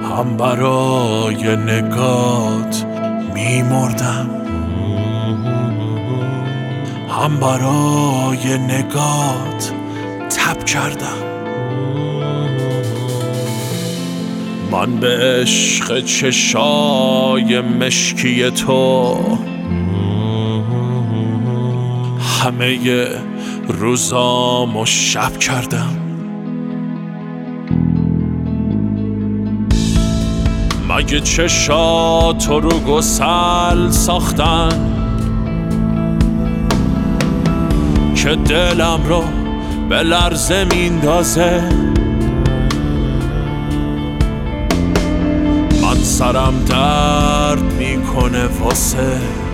هم برای نگات میمردم، هم برای نگات تب کردم. من به عشق چشای مشکی تو همه روزامو شب کردم. مگه چشاتو رو گسل ساختن که دلم رو به لرزه میندازه؟ من سرم درد میکنه واسه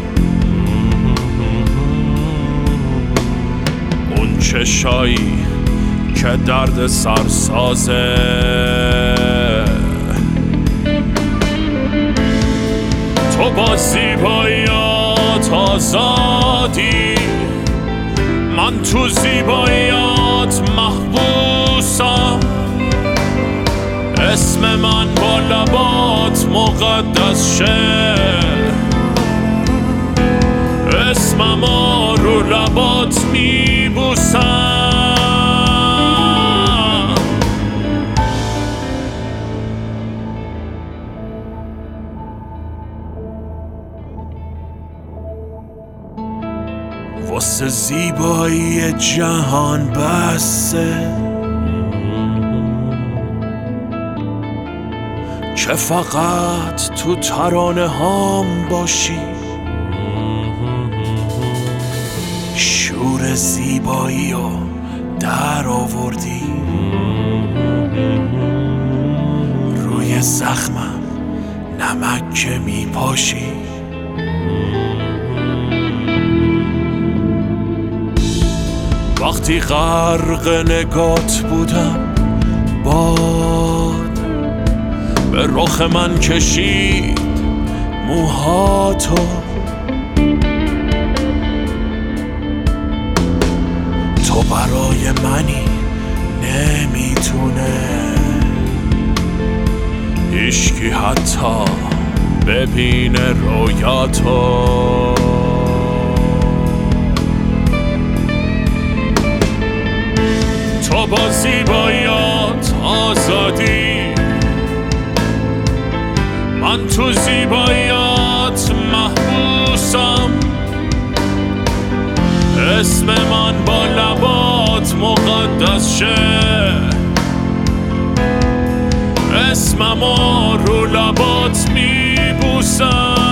اون چشایی که درد سرسازه. تو با زیباییات آزادی، من تو زیباییات محبوسم. اسم من با لبات مقدس شه، اسممو رو لبات میبوسم. واسه زیبایی جهان بسه که فقط تو ترانه هام باشی. شور زیبایی رو در آوردی، روی زخمم نمک که میپاشی. وقتی غرق نگات بودم باد به رخ من کشید موهاتو. تو برای منی نمیتونه هیچکی حتی ببینه رویاتو. تو با زیباییات آزادی، من تو زیباییات محبوسم. اسم من با لبات مقدس شه، اسممو رو لبات میبوسم.